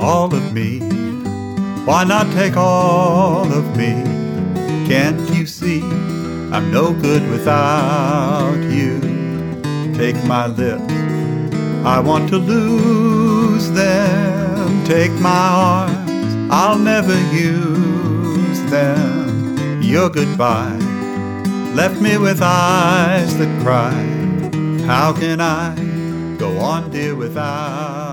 all of me? Why not take all of me? Can't you see I'm no good without you? Take my lips, I want to lose them. Take my arms, I'll never use them. Your goodbye left me with eyes that cry. How can I go on, dear, without